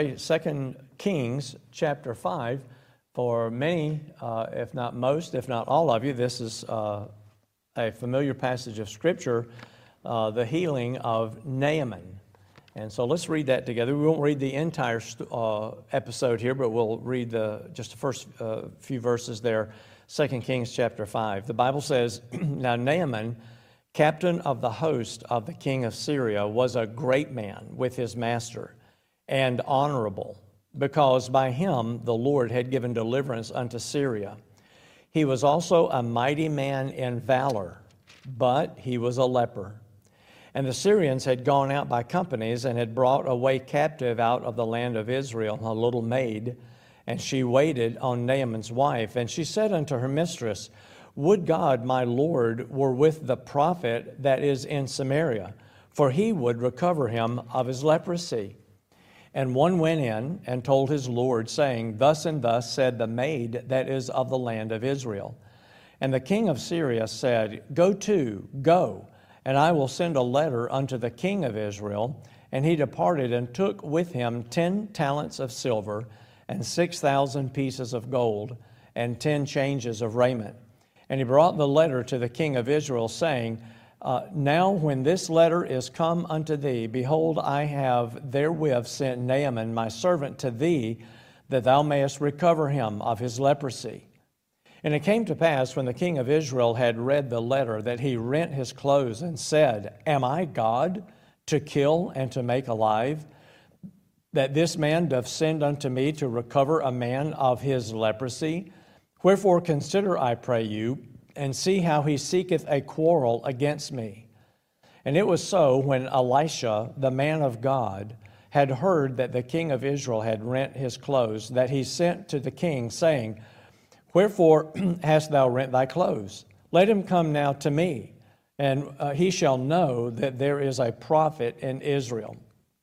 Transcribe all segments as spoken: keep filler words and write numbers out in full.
Second Kings chapter five. For many, uh, if not most, if not all of you, this is uh, a familiar passage of Scripture, uh, the healing of Naaman. And so let's read that together. We won't read the entire uh, episode here, but we'll read the just the first uh, few verses there. Second Kings chapter five. The Bible says, Now Naaman, captain of the host of the king of Syria, was a great man with his master, and honorable, because by him the Lord had given deliverance unto Syria. He was also a mighty man in valor, but he was a leper. And the Syrians had gone out by companies and had brought away captive out of the land of Israel a little maid, and she waited on Naaman's wife. And she said unto her mistress, Would God my Lord were with the prophet that is in Samaria, for he would recover him of his leprosy. And one went in and told his Lord, saying, Thus and thus said the maid that is of the land of Israel. And the king of Syria said, Go to, go, and I will send a letter unto the king of Israel. And he departed and took with him ten talents of silver, and six thousand pieces of gold, and ten changes of raiment. And he brought the letter to the king of Israel, saying, Uh, now when this letter is come unto thee, behold, I have therewith sent Naaman my servant to thee, that thou mayest recover him of his leprosy. And it came to pass, when the king of Israel had read the letter, that he rent his clothes and said, Am I God to kill and to make alive, that this man doth send unto me to recover a man of his leprosy? Wherefore consider, I pray you, and see how he seeketh a quarrel against me. And it was so, when Elisha, the man of God, had heard that the king of Israel had rent his clothes, that he sent to the king, saying, Wherefore hast thou rent thy clothes? Let him come now to me, and uh, he shall know that there is a prophet in Israel.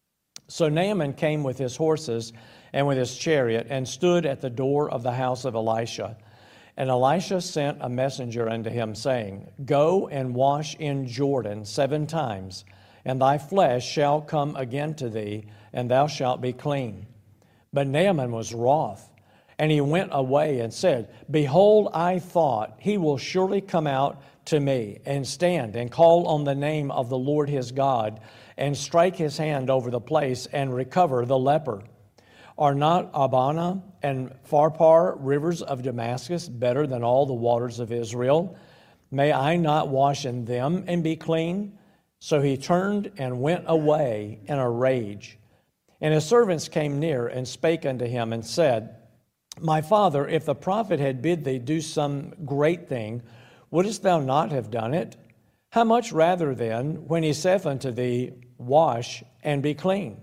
So Naaman came with his horses and with his chariot, and stood at the door of the house of Elisha. And Elisha sent a messenger unto him, saying, Go and wash in Jordan seven times, and thy flesh shall come again to thee, and thou shalt be clean. But Naaman was wroth, and he went away and said, Behold, I thought, he will surely come out to me, and stand, and call on the name of the Lord his God, and strike his hand over the place, and recover the leper. Are not Abana and Pharpar, rivers of Damascus, better than all the waters of Israel? May I not wash in them and be clean? So he turned and went away in a rage. And his servants came near and spake unto him and said, My father, if the prophet had bid thee do some great thing, wouldest thou not have done it? How much rather then, when he saith unto thee, Wash and be clean?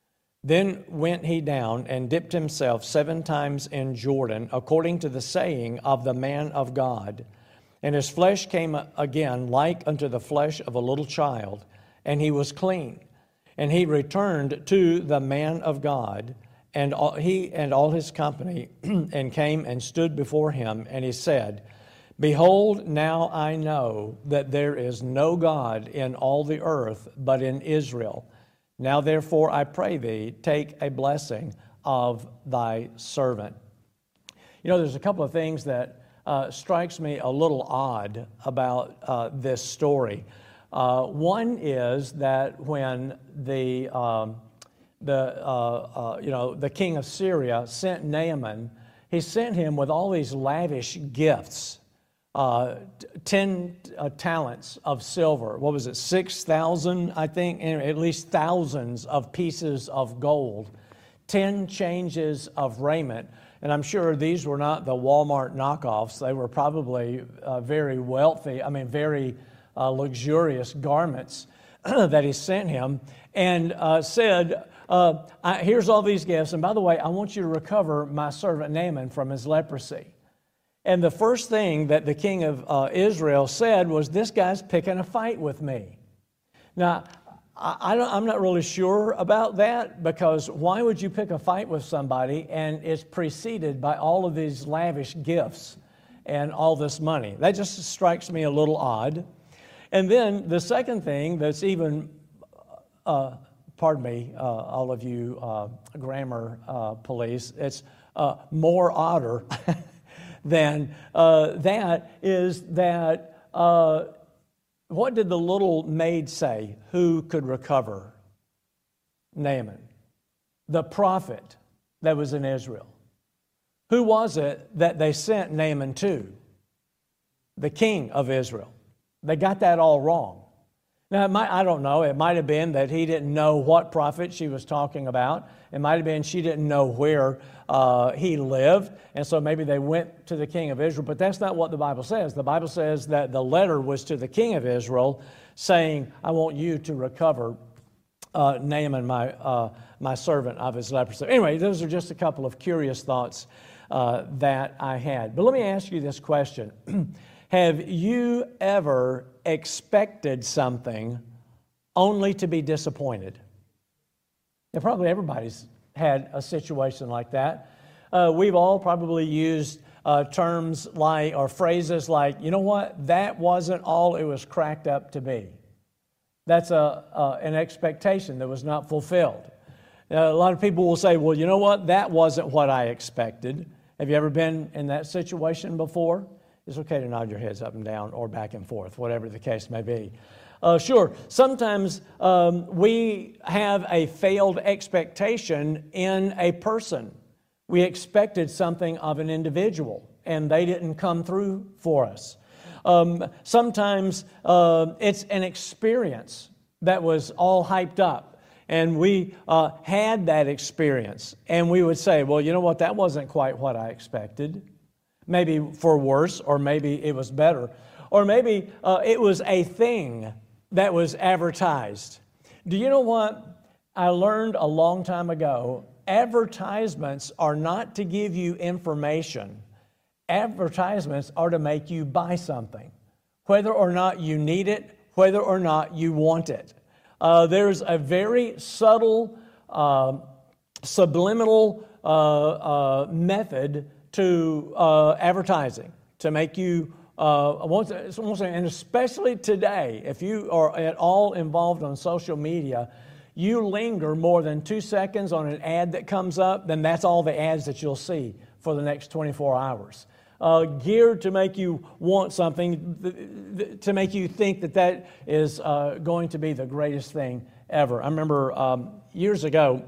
Then went he down and dipped himself seven times in Jordan, according to the saying of the man of God. And his flesh came again like unto the flesh of a little child, and he was clean. And he returned to the man of God, and all, he and all his company, and came and stood before him, and he said, Behold, now I know that there is no God in all the earth but in Israel. Now therefore I pray thee, take a blessing of thy servant. You know, there's a couple of things that uh, strikes me a little odd about uh, this story. Uh, one is that when the um, the uh, uh, you know the king of Syria sent Naaman, he sent him with all these lavish gifts. Uh, ten uh, talents of silver. What was it? Six thousand, I think, and at least thousands of pieces of gold. Ten changes of raiment. And I'm sure these were not the Walmart knockoffs. They were probably uh, very wealthy, I mean, very uh, luxurious garments that he sent him, and uh, said, uh, I, here's all these gifts. And by the way, I want you to recover my servant Naaman from his leprosy. And the first thing that the king of uh, Israel said was, this guy's picking a fight with me. Now, I, I don't, I'm not really sure about that, because why would you pick a fight with somebody and it's preceded by all of these lavish gifts and all this money? That just strikes me a little odd. And then the second thing that's even uh, pardon me, uh, all of you uh, grammar uh, police, it's uh, more odder than uh, that is that uh, what did the little maid say who could recover Naaman? The prophet that was in Israel. Who was it that they sent Naaman to? The king of Israel. They got that all wrong. Now, it might, I don't know. It might have been that he didn't know what prophet she was talking about. It might have been she didn't know where uh, he lived, and so maybe they went to the king of Israel. But that's not what the Bible says. The Bible says that the letter was to the king of Israel saying, I want you to recover uh, Naaman, my, uh, my servant, of his leprosy. Anyway, those are just a couple of curious thoughts uh, that I had. But let me ask you this question. Have you ever expected something only to be disappointed? And probably everybody's had a situation like that. Uh, we've all probably used uh, terms like, or phrases like, you know what, that wasn't all it was cracked up to be. That's a, uh, an expectation that was not fulfilled. Uh, a lot of people will say, well, you know what, that wasn't what I expected. Have you ever been in that situation before? It's okay to nod your heads up and down or back and forth, whatever the case may be. Uh, sure, sometimes um, we have a failed expectation in a person. We expected something of an individual, and they didn't come through for us. Um, sometimes uh, it's an experience that was all hyped up, and we uh, had that experience, and we would say, well, you know what, that wasn't quite what I expected. Maybe for worse, or maybe it was better. Or maybe uh, it was a thing that was advertised. Do you know what I learned a long time ago? Advertisements are not to give you information. Advertisements are to make you buy something, whether or not you need it, whether or not you want it. Uh, there's a very subtle, uh, subliminal uh, uh, method to uh, advertising, to make you, uh, and especially today, if you are at all involved on social media, you linger more than two seconds on an ad that comes up, then that's all the ads that you'll see for the next twenty-four hours. Uh, geared to make you want something, to make you think that that is uh, going to be the greatest thing ever. I remember um, years ago,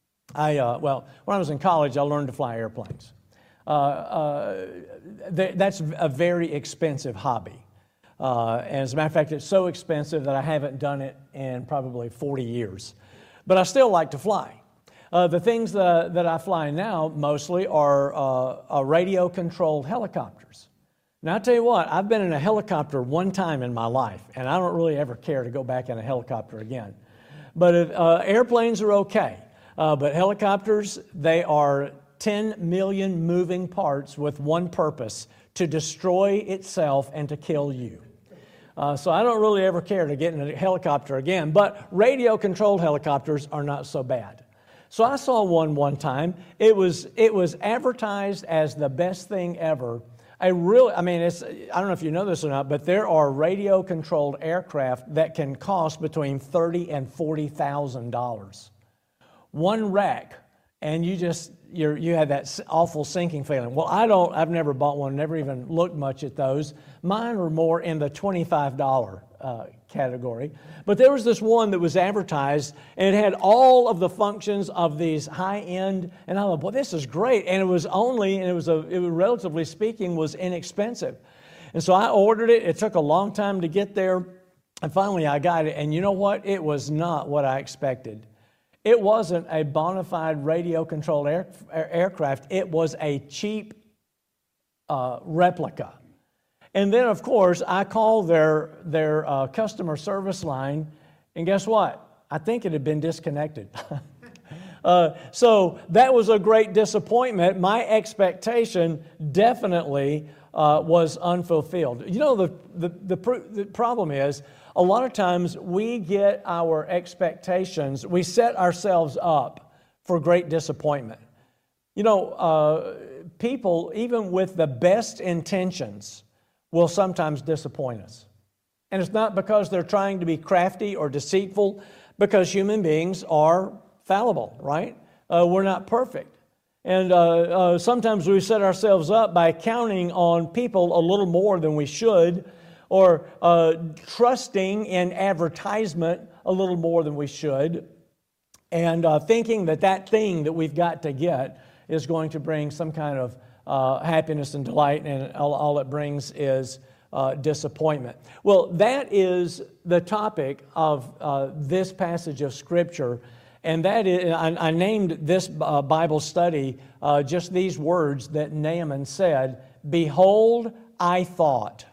I uh, well, when I was in college, I learned to fly airplanes. Uh, uh, th- that's a very expensive hobby. Uh, and as a matter of fact, it's so expensive that I haven't done it in probably forty years. But I still like to fly. Uh, the things that, that I fly now mostly are uh, uh, radio-controlled helicopters. Now, I'll tell you what, I've been in a helicopter one time in my life, and I don't really ever care to go back in a helicopter again. But if, uh, airplanes are okay. Uh, but helicopters, they are ten million moving parts with one purpose, to destroy itself and to kill you. Uh, so I don't really ever care to get in a helicopter again, but radio-controlled helicopters are not so bad. So I saw one one time. It was it was advertised as the best thing ever. I really, I mean, it's, I don't know if you know this or not, but there are radio-controlled aircraft that can cost between thirty thousand and forty thousand dollars. One rack, and you just You're, you had that awful sinking feeling. Well, I don't, I've never bought one, never even looked much at those. Mine are more in the twenty-five dollars uh, category. But there was this one that was advertised, and it had all of the functions of these high-end, and I thought, boy, this is great. And it was only, and it was, a, it was relatively speaking, was inexpensive. And so I ordered it. It took a long time to get there, and finally I got it. And you know what? It was not what I expected. It wasn't a bona fide radio-controlled air, aircraft. It was a cheap uh, replica. And then, of course, I called their, their uh, customer service line, and guess what? I think it had been disconnected. uh, so that was a great disappointment. My expectation definitely uh, was unfulfilled. You know, the, the, the, pr- the problem is, a lot of times we get our expectations, we set ourselves up for great disappointment. You know, uh, people, even with the best intentions, will sometimes disappoint us. And it's not because they're trying to be crafty or deceitful. because human beings are fallible, right? Uh, we're not perfect. And uh, uh, sometimes we set ourselves up by counting on people a little more than we should, or uh, trusting in advertisement a little more than we should, and uh, thinking that that thing that we've got to get is going to bring some kind of uh, happiness and delight, and all, all it brings is uh, disappointment. Well, that is the topic of uh, this passage of Scripture. And that is, I, I named this uh, Bible study uh, just these words that Naaman said, "Behold, I thought."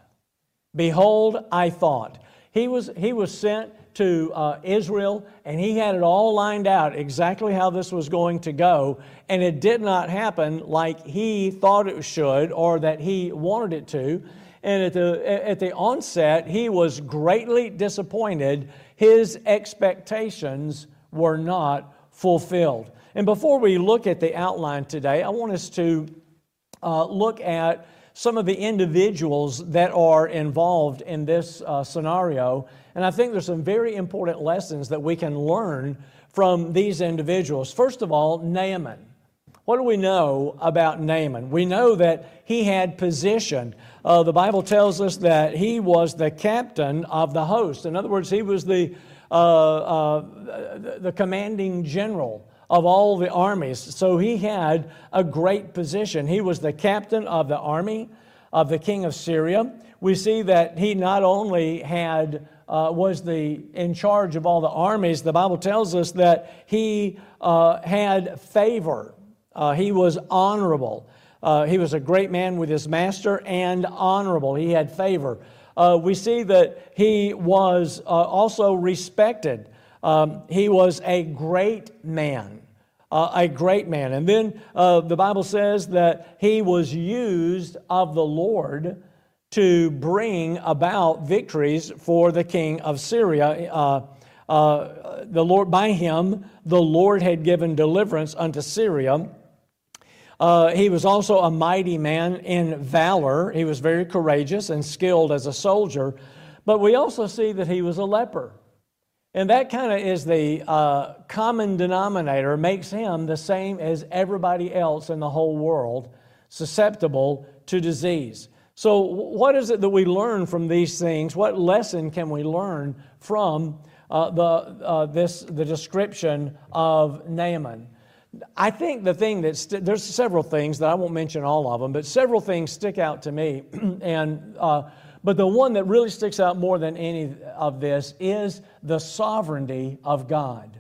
Behold, I thought. He was, he was sent to uh, Israel, and he had it all lined out exactly how this was going to go, and it did not happen like he thought it should or that he wanted it to. And at the, at the onset, he was greatly disappointed. His expectations were not fulfilled. And before we look at the outline today, I want us to uh, look at some of the individuals that are involved in this uh, scenario. And I think there's some very important lessons that we can learn from these individuals. First of all, Naaman. What do we know about Naaman? We know that he had position. Uh, the Bible tells us that he was the captain of the host. In other words, he was the Uh, uh, the commanding general of all the armies. So he had a great position. He was the captain of the army of the king of Syria. We see that he not only had uh, was the in charge of all the armies. The Bible tells us that he uh, had favor. Uh, he was honorable. Uh, he was a great man with his master and honorable. He had favor. Uh, we see that he was uh, also respected. Um, he was a great man, uh, a great man. And then uh, the Bible says that he was used of the Lord to bring about victories for the king of Syria. Uh, uh, the Lord, by him, the Lord had given deliverance unto Syria. Uh, he was also a mighty man in valor. He was very courageous and skilled as a soldier. But we also see that he was a leper. And that kind of is the uh, common denominator, makes him the same as everybody else in the whole world, susceptible to disease. So what is it that we learn from these things? What lesson can we learn from uh, the uh, this the description of Naaman? I think the thing that st- there's several things that I won't mention all of them, but several things stick out to me. and uh, but the one that really sticks out more than any of this is the sovereignty of God.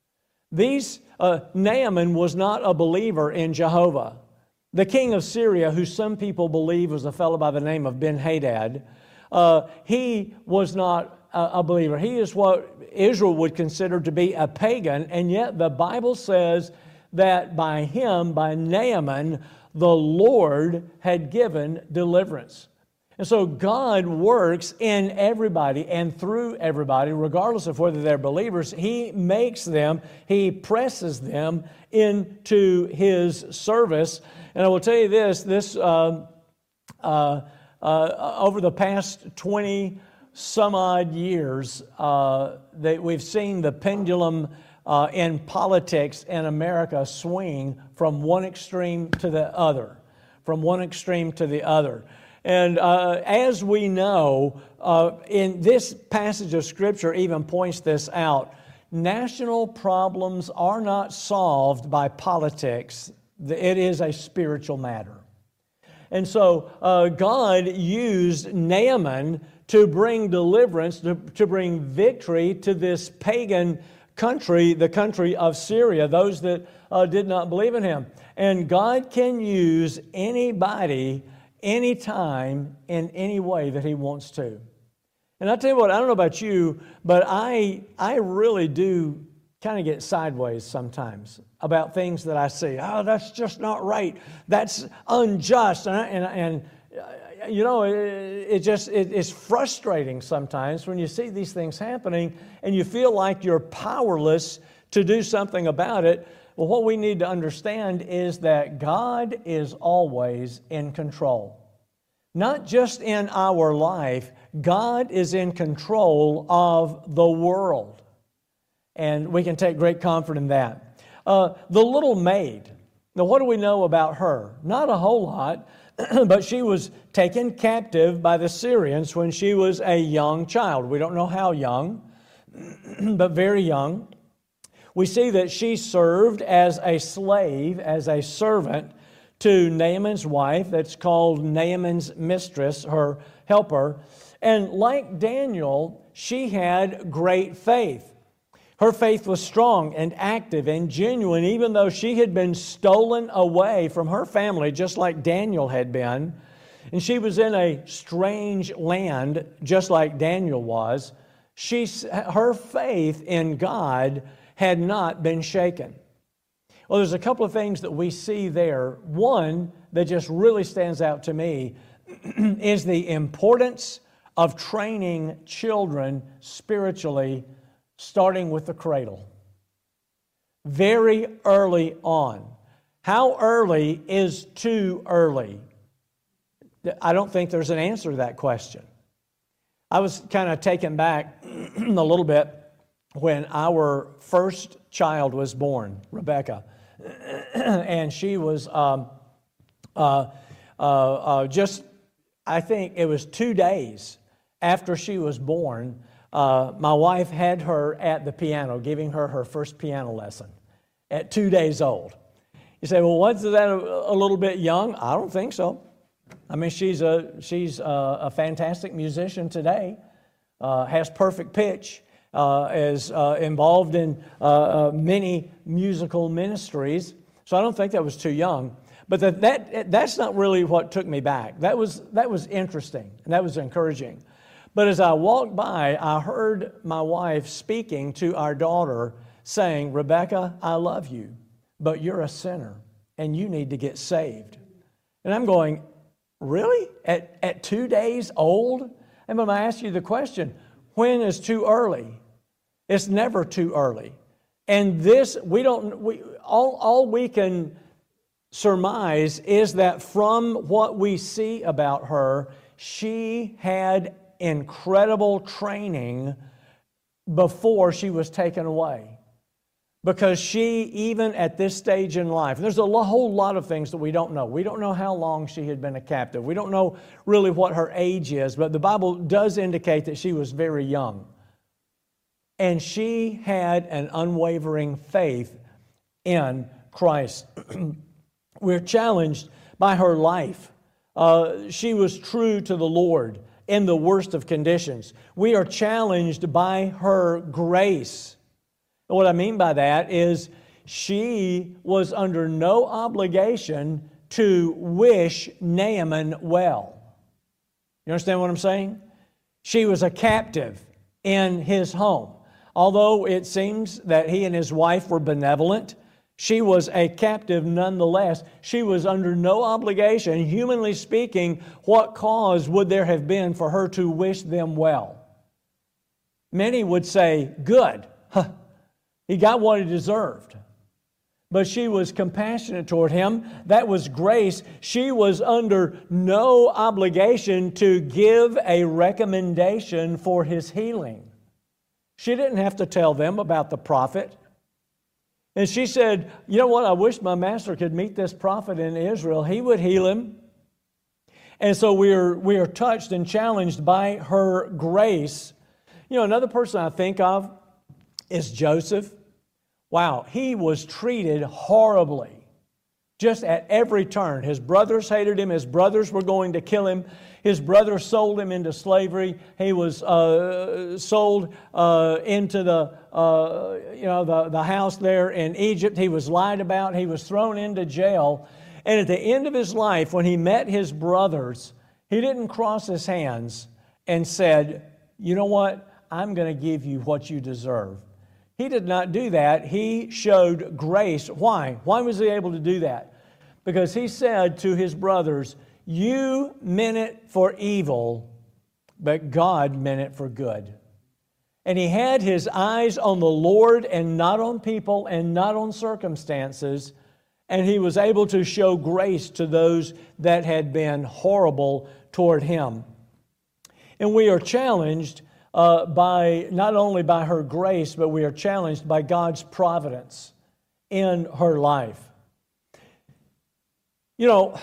These uh, Naaman was not a believer in Jehovah. The king of Syria, who some people believe was a fellow by the name of Ben-Hadad, uh, he was not a, a believer. He is what Israel would consider to be a pagan, and yet the Bible says that by him, by Naaman, the Lord had given deliverance. And so God works in everybody and through everybody, regardless of whether they're believers. He makes them, He presses them into His service. And I will tell you this, this uh, uh, uh, over the past twenty some odd years, uh, that we've seen the pendulum Uh, in politics in America swing from one extreme to the other, from one extreme to the other. And uh, as we know, uh, in this passage of Scripture even points this out, national problems are not solved by politics. It is a spiritual matter. And so uh, God used Naaman to bring deliverance, to, to bring victory to this pagan country, the country of Syria, those that uh, did not believe in Him. And God can use anybody, anytime, in any way that He wants to. And I tell you what, I don't know about you, but I I really do kind of get sideways sometimes about things that I see. Oh, that's just not right. That's unjust. And, I, and, and you know, it, it just it, it's frustrating sometimes when you see these things happening and you feel like you're powerless to do something about it. Well, what we need to understand is that God is always in control. Not just in our life, God is in control of the world. And we can take great comfort in that. Uh, the little maid. Now, what do we know about her? Not a whole lot, but she was taken captive by the Syrians when she was a young child. We don't know how young, but very young. We see that she served as a slave, as a servant to Naaman's wife. That's called Naaman's mistress, her helper. And like Daniel, she had great faith. Her faith was strong and active and genuine, even though she had been stolen away from her family, just like Daniel had been. And she was in a strange land, just like Daniel was. She, her faith in God had not been shaken. Well, there's a couple of things that we see there. One that just really stands out to me is the importance of training children spiritually, starting with the cradle. Very early on. How early is too early? I don't think there's an answer to that question. I was kind of taken back a little bit when our first child was born, Rebecca. And she was um, uh, uh, uh, just, I think it was two days after she was born, uh, my wife had her at the piano, giving her her first piano lesson at two days old. You say, well, wasn't that a, a little bit young? I don't think so. I mean, she's a, she's a, a fantastic musician today, uh, has perfect pitch, uh, is uh, involved in uh, uh, many musical ministries. So I don't think that was too young. But that, that that's not really what took me back. That was, that was interesting, and that was encouraging. But as I walked by, I heard my wife speaking to our daughter saying, Rebecca, I love you, but you're a sinner, and you need to get saved. And I'm going, really? At, at two days old? And when I ask you the question, when is too early? It's never too early. And this, we don't, we, all, all we can surmise is that from what we see about her, she had incredible training before she was taken away. Because she, even at this stage in life, there's a whole lot of things that we don't know. We don't know how long she had been a captive. We don't know really what her age is, but the Bible does indicate that she was very young. And she had an unwavering faith in Christ. We're challenged by her life. Uh, she was true to the Lord in the worst of conditions. We are challenged by her grace. And what I mean by that is she was under no obligation to wish Naaman well. You understand what I'm saying? She was a captive in his home. Although it seems that he and his wife were benevolent, she was a captive nonetheless. She was under no obligation. Humanly speaking, what cause would there have been for her to wish them well? Many would say, good. Huh. He got what he deserved. But she was compassionate toward him. That was grace. She was under no obligation to give a recommendation for his healing. She didn't have to tell them about the prophet. And she said, you know what, I wish my master could meet this prophet in Israel. He would heal him. And so we are, we are touched and challenged by her grace. You know, another person I think of is Joseph. Wow, he was treated horribly, just at every turn. His brothers hated him. His brothers were going to kill him. His brothers sold him into slavery. He was uh, sold uh, into the uh, you know the, the house there in Egypt. He was lied about. He was thrown into jail. And at the end of his life, when he met his brothers, he didn't cross his hands and said, you know what, I'm going to give you what you deserve. He did not do that. He showed grace. Why? Why was he able to do that? Because he said to his brothers, you meant it for evil, but God meant it for good. And he had his eyes on the Lord and not on people and not on circumstances. And he was able to show grace to those that had been horrible toward him. And we are challenged uh, by not only by her grace, but we are challenged by God's providence in her life. You know,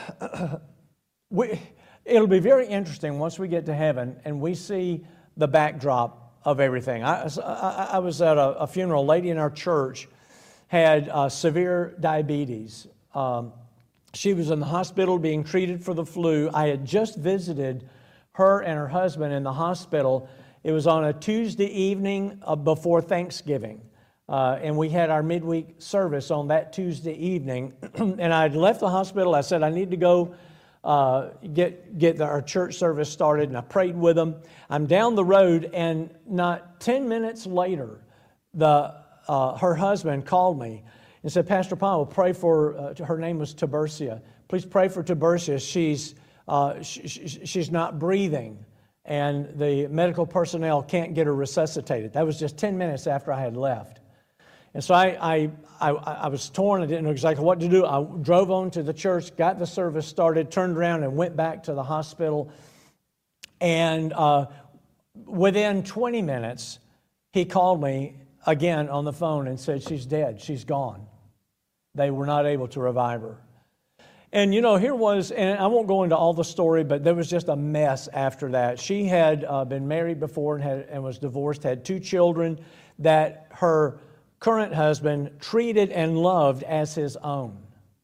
we, it'll be very interesting once we get to heaven and we see the backdrop of everything. I, I, I was at a, a funeral. A lady in our church had uh, severe diabetes. Um, she was in the hospital being treated for the flu. I had just visited her and her husband in the hospital. It was on a Tuesday evening uh, before Thanksgiving. Uh, and we had our midweek service on that Tuesday evening. And I'd left the hospital. I said, I need to go uh, get, get the, our church service started. And I prayed with them. I'm down the road, and not ten minutes later, the uh, her husband called me and said, Pastor Powell, pray for, uh, her name was Tiburcia. Please pray for Tiburcia. She's, uh, she, she's not breathing, and the medical personnel can't get her resuscitated. That was just ten minutes after I had left. And so I, I, I, I was torn. I didn't know exactly what to do. I drove on to the church, got the service started, turned around and went back to the hospital. And uh, within twenty minutes, he called me again on the phone and said, she's dead, she's gone. They were not able to revive her. And you know, here was, and I won't go into all the story, but there was just a mess after that. She had uh, been married before and, had, and was divorced, had two children that her current husband treated and loved as his own.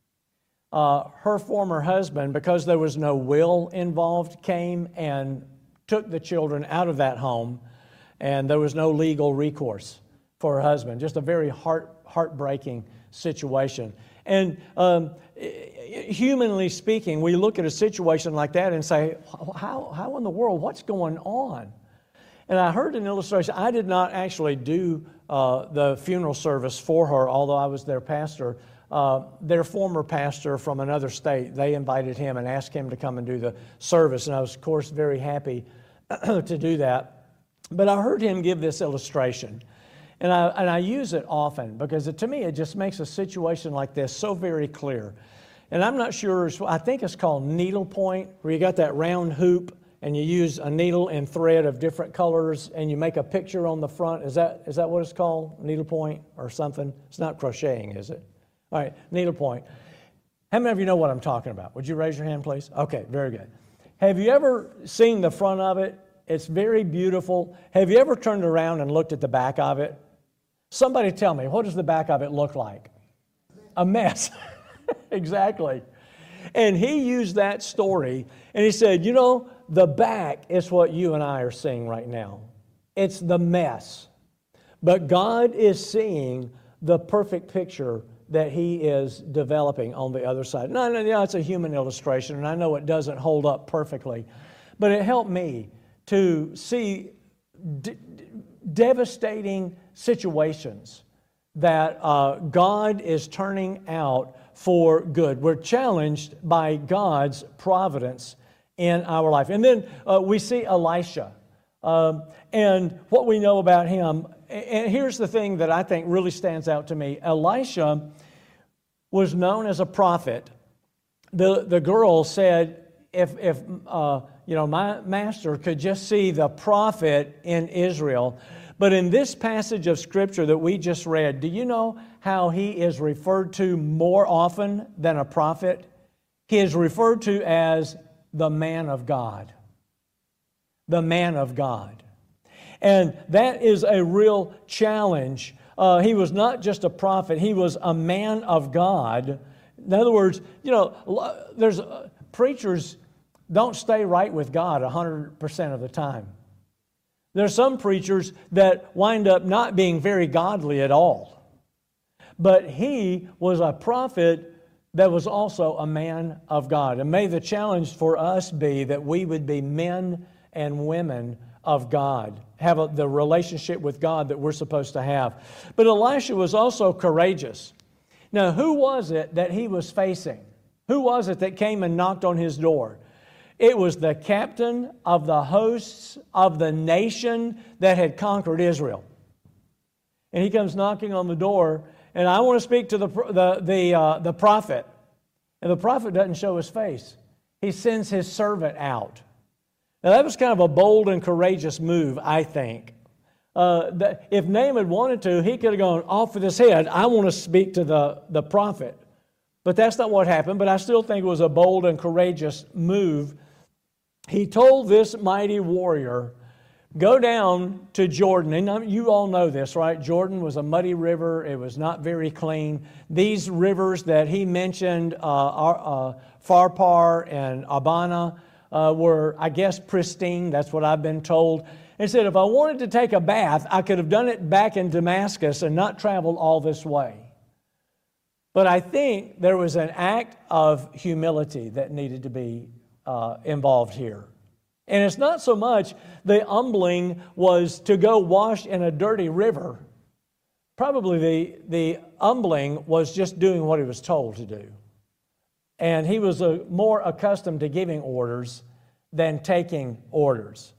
Uh, her former husband, because there was no will involved, came and took the children out of that home, and there was no legal recourse for her husband. Just a very heart heartbreaking situation. And um, humanly speaking, we look at a situation like that and say, how, how in the world, what's going on? And I heard an illustration. I did not actually do uh, the funeral service for her, although I was their pastor. Uh, their former pastor from another state, they invited him and asked him to come and do the service. And I was, of course, very happy to do that. But I heard him give this illustration. And I, and I use it often because it, to me, it just makes a situation like this so very clear. And I'm not sure, I think it's called needlepoint, where you got that round hoop and you use a needle and thread of different colors and you make a picture on the front. Is that is that what it's called? Needlepoint or something? It's not crocheting, is it? All right, needlepoint. How many of you know what I'm talking about? Would you raise your hand, please? Okay, very good. Have you ever seen the front of it? It's very beautiful. Have you ever turned around and looked at the back of it? Somebody tell me, what does the back of it look like? A mess. Exactly. And he used that story, and he said, you know, the back is what you and I are seeing right now. It's the mess. But God is seeing the perfect picture that he is developing on the other side. No, no, no, it's a human illustration, and I know it doesn't hold up perfectly, but it helped me to see d- devastating situations that uh, God is turning out for good. We're challenged by God's providence in our life. And then uh, we see Elisha. Um, and what we know about him, and here's the thing that I think really stands out to me. Elisha was known as a prophet. The, the girl said, if, if uh, you know, my master could just see the prophet in Israel. But in this passage of Scripture that we just read, do you know how he is referred to more often than a prophet? He is referred to as the man of God. The man of God. And that is a real challenge. Uh, he was not just a prophet, he was a man of God. In other words, you know, there's uh, preachers don't stay right with God one hundred percent of the time. There's some preachers that wind up not being very godly at all. But he was a prophet that was also a man of God. And may the challenge for us be that we would be men and women of God, have a, the relationship with God that we're supposed to have. But Elisha was also courageous. Now, who was it that he was facing? Who was it that came and knocked on his door? It was the captain of the hosts of the nation that had conquered Israel. And he comes knocking on the door, and I want to speak to the, the, the, uh, the prophet. And the prophet doesn't show his face. He sends his servant out. Now, that was kind of a bold and courageous move, I think. Uh, the, if Naaman wanted to, he could have gone off with his head, I want to speak to the, the prophet. But that's not what happened, but I still think it was a bold and courageous move. He told this mighty warrior, go down to Jordan. And you all know this, right? Jordan was a muddy river. It was not very clean. These rivers that he mentioned, uh, uh, Pharpar and Abana, uh, were, I guess, pristine. That's what I've been told. He said, if I wanted to take a bath, I could have done it back in Damascus and not traveled all this way. But I think there was an act of humility that needed to be uh, involved here. And it's not so much the humbling was to go wash in a dirty river. Probably the, the humbling was just doing what he was told to do. And he was uh, more accustomed to giving orders than taking orders.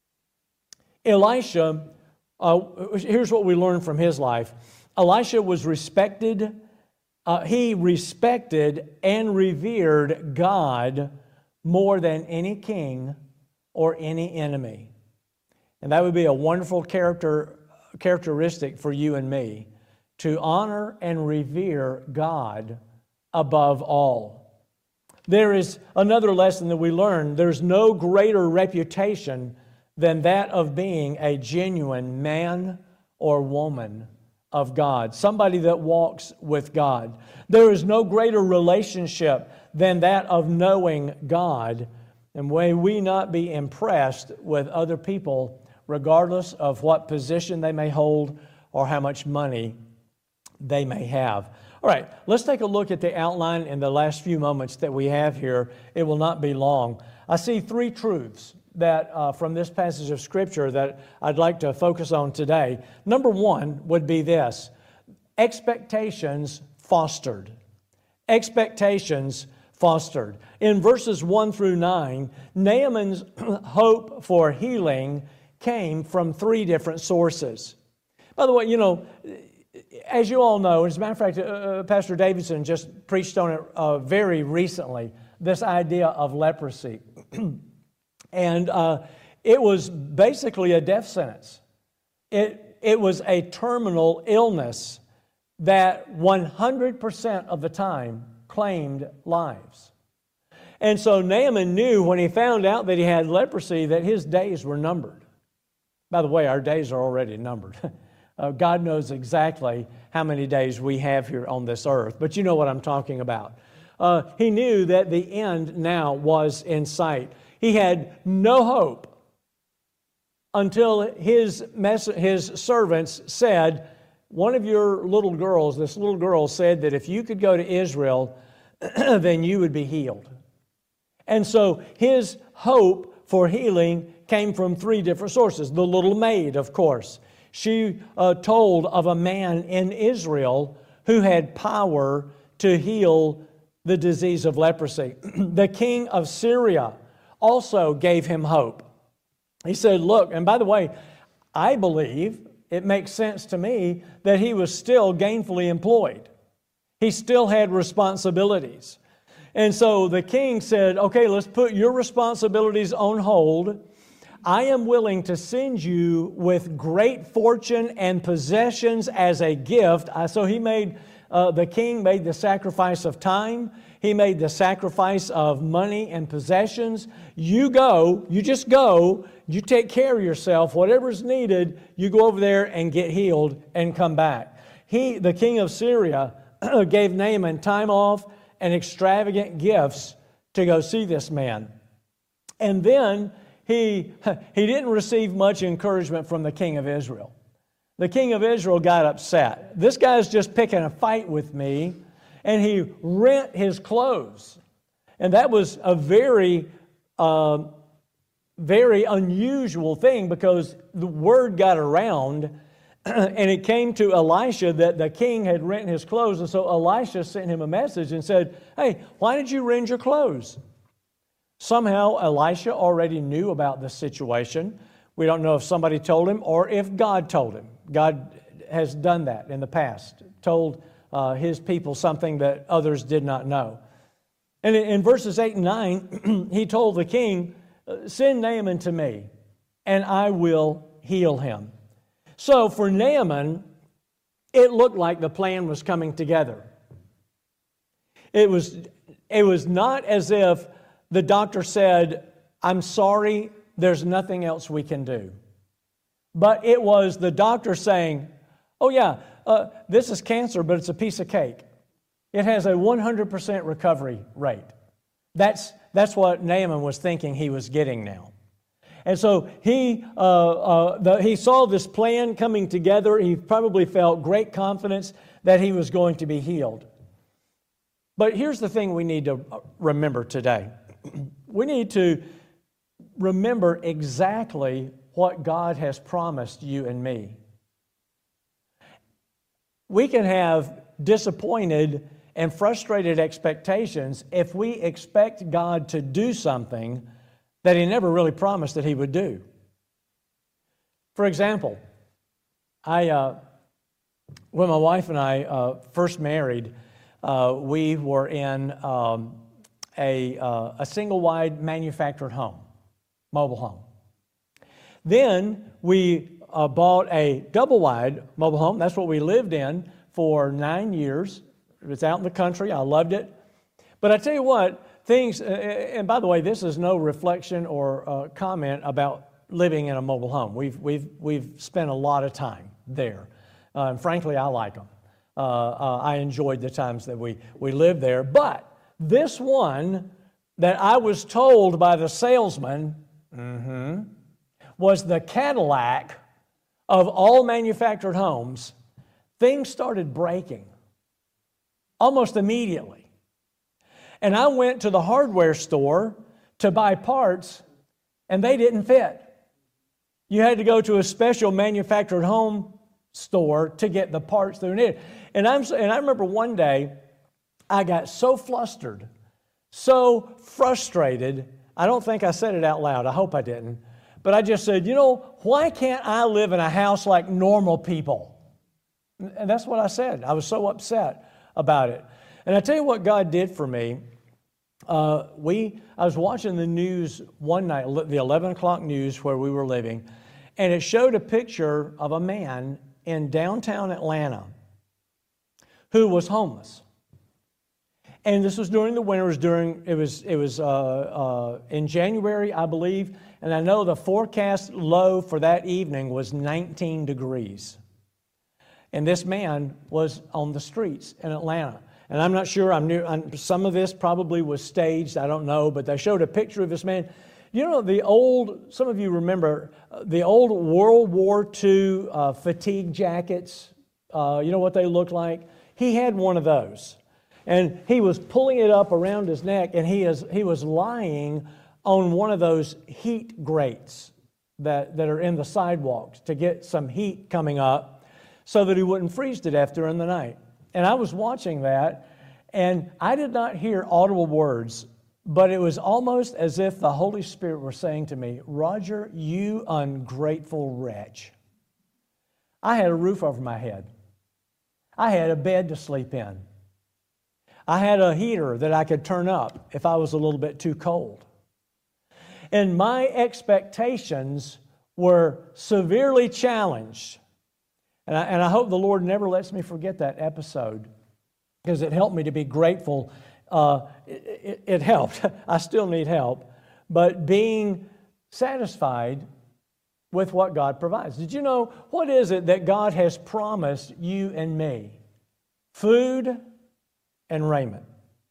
Elisha, uh, here's what we learn from his life. Elisha was respected. Uh, he respected and revered God more than any king or any enemy. And that would be a wonderful character characteristic for you and me, to honor and revere God above all. There is another lesson that we learn. There's no greater reputation than that of being a genuine man or woman of God, somebody that walks with God. There is no greater relationship than that of knowing God. And may we not be impressed with other people, regardless of what position they may hold or how much money they may have. All right, let's take a look at the outline in the last few moments that we have here. It will not be long. I see three truths that uh, from this passage of Scripture that I'd like to focus on today. Number one would be this: expectations fostered. Expectations fostered. In verses one through nine, Naaman's hope for healing came from three different sources. By the way, you know, as you all know, as a matter of fact, uh, Pastor Davidson just preached on it uh, very recently, this idea of leprosy. And uh, it was basically a death sentence. It, it was a terminal illness that one hundred percent of the time claimed lives. And so Naaman knew when he found out that he had leprosy that his days were numbered. By the way, our days are already numbered. uh, God knows exactly how many days we have here on this earth, but you know what I'm talking about. Uh, he knew that the end now was in sight. He had no hope until his, mess- his servants said, one of your little girls, this little girl said that if you could go to Israel, then you would be healed. And so his hope for healing came from three different sources. The little maid, of course. She uh, told of a man in Israel who had power to heal the disease of leprosy. The king of Syria also gave him hope. He said, look, and by the way, I believe it makes sense to me that he was still gainfully employed. He still had responsibilities. And so the king said, okay, let's put your responsibilities on hold. I am willing to send you with great fortune and possessions as a gift. So he made, uh, the king made the sacrifice of time. He made the sacrifice of money and possessions. You go, you just go, you take care of yourself. Whatever's needed, you go over there and get healed and come back. He, the king of Syria, gave Naaman time off and extravagant gifts to go see this man. And then he, he didn't receive much encouragement from the king of Israel. The king of Israel got upset. This guy's just picking a fight with me. And he rent his clothes. And that was a very, uh, very unusual thing, because the word got around and it came to Elisha that the king had rent his clothes. And so Elisha sent him a message and said, hey, why did you rend your clothes? Somehow Elisha already knew about this situation. We don't know if somebody told him or if God told him. God has done that in the past, told Uh, his people something that others did not know. And in, in verses eight and nine, he told the king, send Naaman to me, and I will heal him. So for Naaman, it looked like the plan was coming together. It was, it was not as if the doctor said, I'm sorry, there's nothing else we can do. But it was the doctor saying, oh yeah, uh, this is cancer, but it's a piece of cake. It has a one hundred percent recovery rate. That's, that's what Naaman was thinking he was getting now. And so he, uh, uh, the, he saw this plan coming together. He probably felt great confidence that he was going to be healed. But here's the thing we need to remember today. We need to remember exactly what God has promised you and me. We can have disappointed and frustrated expectations if we expect God to do something that He never really promised that He would do. For example, I, uh, when my wife and I uh, first married, uh, we were in um, a, uh, a single-wide manufactured home, mobile home. Then we uh, bought a double-wide mobile home. That's what we lived in for nine years. It was out in the country. I loved it. But I tell you what, things, and by the way, this is no reflection or uh, comment about living in a mobile home. We've, we've, we've spent a lot of time there. Uh, and frankly, I like them. Uh, uh, I enjoyed the times that we, we lived there. But this one that I was told by the salesman mm-hmm, was the Cadillac of all manufactured homes. Things started breaking almost immediately. And I went to the hardware store to buy parts, and they didn't fit. You had to go to a special manufactured home store to get the parts that were needed. And, I'm, and I remember one day, I got so flustered, so frustrated, I don't think I said it out loud, I hope I didn't, but I just said, you know, why can't I live in a house like normal people? And that's what I said. I was so upset about it. And I tell you what God did for me. Uh, we, I was watching the news one night, the eleven o'clock news where we were living, and it showed a picture of a man in downtown Atlanta who was homeless. And this was during the winter. It was during it was it was uh, uh, in January, I believe. And I know the forecast low for that evening was nineteen degrees. And this man was on the streets in Atlanta. And I'm not sure, I'm new, I'm, some of this probably was staged, I don't know, but they showed a picture of this man. You know, the old, some of you remember, uh, the old World War Two uh, fatigue jackets, uh, you know what they looked like? He had one of those. And he was pulling it up around his neck, and he, is, he was lying on one of those heat grates that, that are in the sidewalks to get some heat coming up so that he wouldn't freeze to death during the night. And I was watching that, and I did not hear audible words, but it was almost as if the Holy Spirit were saying to me, Roger, you ungrateful wretch. I had a roof over my head. I had a bed to sleep in. I had a heater that I could turn up if I was a little bit too cold. And my expectations were severely challenged. And I, and I hope the Lord never lets me forget that episode, because it helped me to be grateful. Uh, it, it, it helped. I still need help. But being satisfied with what God provides. Did you know, what is it that God has promised you and me? Food and raiment.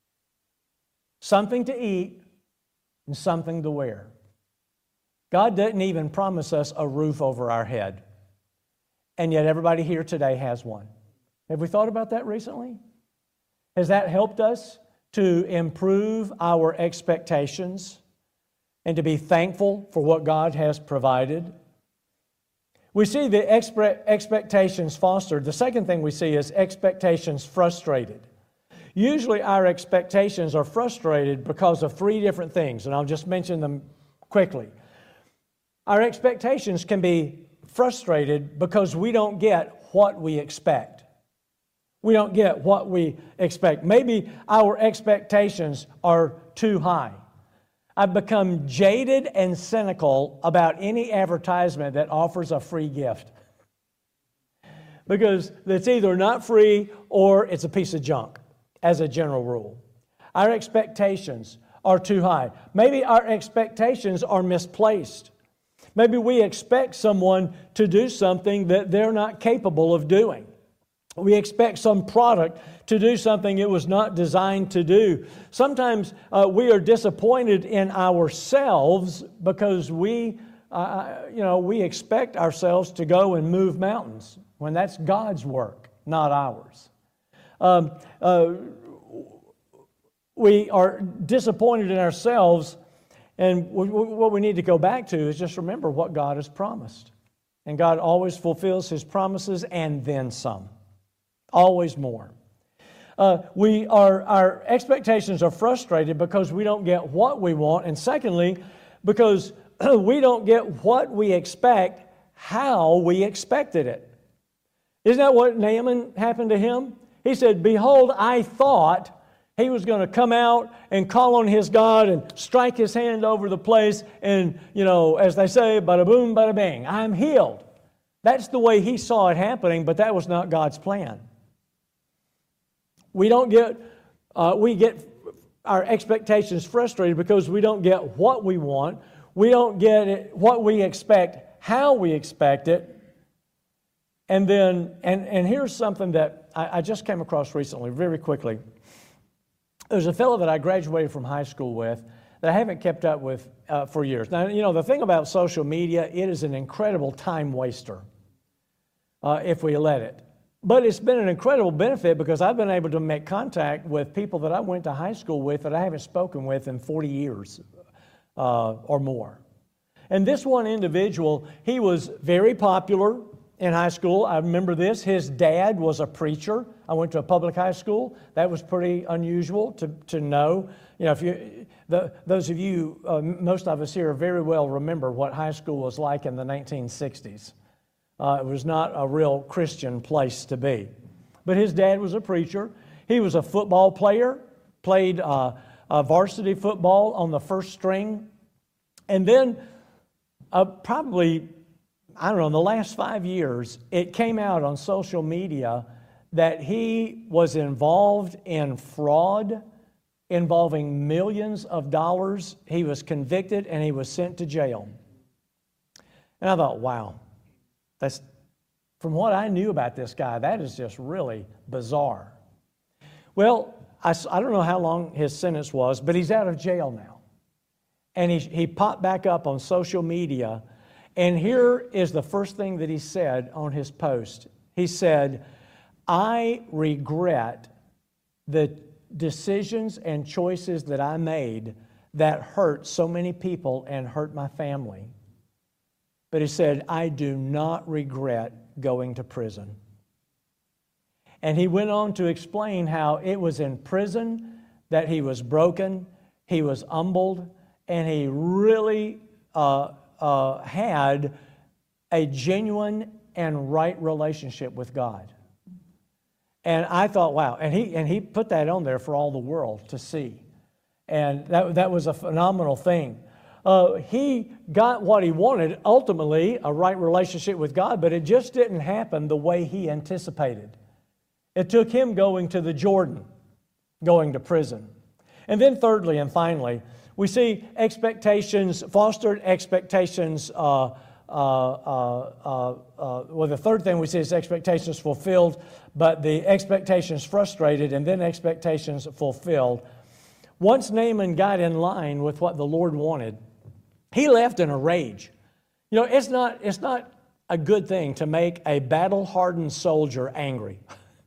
Something to eat and something to wear. God didn't even promise us a roof over our head. And yet everybody here today has one. Have we thought about that recently? Has that helped us to improve our expectations and to be thankful for what God has provided? We see the expe- expectations fostered. The second thing we see is expectations frustrated. Usually our expectations are frustrated because of three different things, and I'll just mention them quickly. Our expectations can be frustrated because we don't get what we expect. We don't get what we expect. Maybe our expectations are too high. I've become jaded and cynical about any advertisement that offers a free gift. Because it's either not free or it's a piece of junk, as a general rule. Our expectations are too high. Maybe our expectations are misplaced. Maybe we expect someone to do something that they're not capable of doing. We expect some product to do something it was not designed to do. Sometimes uh, we are disappointed in ourselves because we, uh, you know, we expect ourselves to go and move mountains when that's God's work, not ours. Um, uh, we are disappointed in ourselves, and w- w- what we need to go back to is just remember what God has promised. And God always fulfills His promises and then some. Always more. Uh, we are, our expectations are frustrated because we don't get what we want, and secondly, because we don't get what we expect how we expected it. Isn't that what Naaman happened to him? He said, "Behold, I thought he was going to come out and call on his God and strike his hand over the place, and, you know, as they say, bada boom, bada bang, I'm healed." That's the way he saw it happening, but that was not God's plan. We don't get, uh, we get our expectations frustrated because we don't get what we want. We don't get it, what we expect, how we expect it. And then, and, and here's something that I, I just came across recently, very quickly. There's a fellow that I graduated from high school with that I haven't kept up with uh, for years. Now, you know, the thing about social media, it is an incredible time waster uh, if we let it. But it's been an incredible benefit because I've been able to make contact with people that I went to high school with that I haven't spoken with in forty years uh, or more. And this one individual, he was very popular in high school. I remember this. His dad was a preacher. I went to a public high school. That was pretty unusual to, to know. You know, if you, the, those of you, uh, most of us here very well remember what high school was like in the nineteen sixties. Uh, it was not a real Christian place to be. But his dad was a preacher. He was a football player, played uh, uh, varsity football on the first string. And then uh, probably, I don't know, in the last five years, it came out on social media that he was involved in fraud involving millions of dollars. He was convicted and he was sent to jail. And I thought, wow. That's, from what I knew about this guy, that is just really bizarre. Well, I, I don't know how long his sentence was, but he's out of jail now. And he, he popped back up on social media, and here is the first thing that he said on his post. He said, "I regret the decisions and choices that I made that hurt so many people and hurt my family." But he said, "I do not regret going to prison." And he went on to explain how it was in prison that he was broken, he was humbled, and he really uh, uh, had a genuine and right relationship with God. And I thought, wow. And he, and he put that on there for all the world to see. And that, that was a phenomenal thing. Uh, he got what he wanted, ultimately, a right relationship with God, but it just didn't happen the way he anticipated. It took him going to the Jordan, going to prison. And then thirdly and finally, we see expectations, fostered expectations, uh, uh, uh, uh, uh, well, the third thing we see is expectations fulfilled, but the expectations frustrated, and then expectations fulfilled. Once Naaman got in line with what the Lord wanted, he left in a rage. You know, it's not, it's not a good thing to make a battle-hardened soldier angry.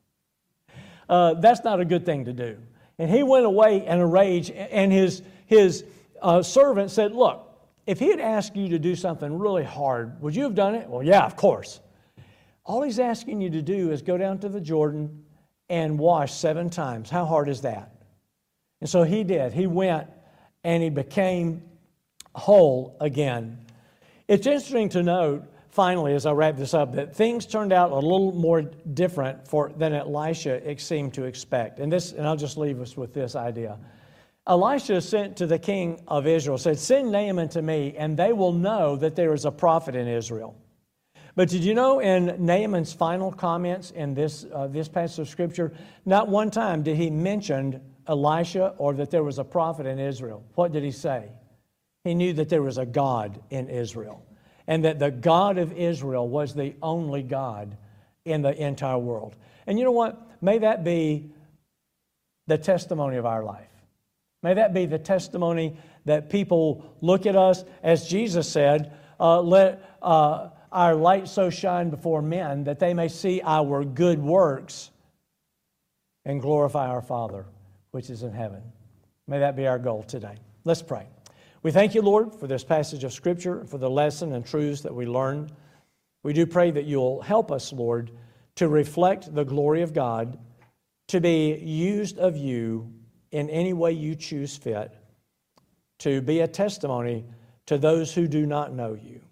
uh, that's not a good thing to do. And he went away in a rage, and his, his uh, servant said, "Look, if he had asked you to do something really hard, would you have done it?" "Well, yeah, of course." "All he's asking you to do is go down to the Jordan and wash seven times. How hard is that?" And so he did. He went and he became whole again. It's interesting to note, finally, as I wrap this up, that things turned out a little more different for than Elisha seemed to expect. And this, and I'll just leave us with this idea. Elisha sent to the king of Israel, said, send Naaman to me, and they will know that there is a prophet in Israel. But did you know in Naaman's final comments in this, uh, this passage of Scripture, not one time did he mention Elisha or that there was a prophet in Israel. What did he say? He knew that there was a God in Israel, and that the God of Israel was the only God in the entire world. And you know what? May that be the testimony of our life. May that be the testimony that people look at us, as Jesus said, uh, let uh, our light so shine before men that they may see our good works and glorify our Father, which is in heaven. May that be our goal today. Let's pray. We thank you, Lord, for this passage of Scripture, for the lesson and truths that we learned. We do pray that you'll help us, Lord, to reflect the glory of God, to be used of you in any way you choose fit, to be a testimony to those who do not know you.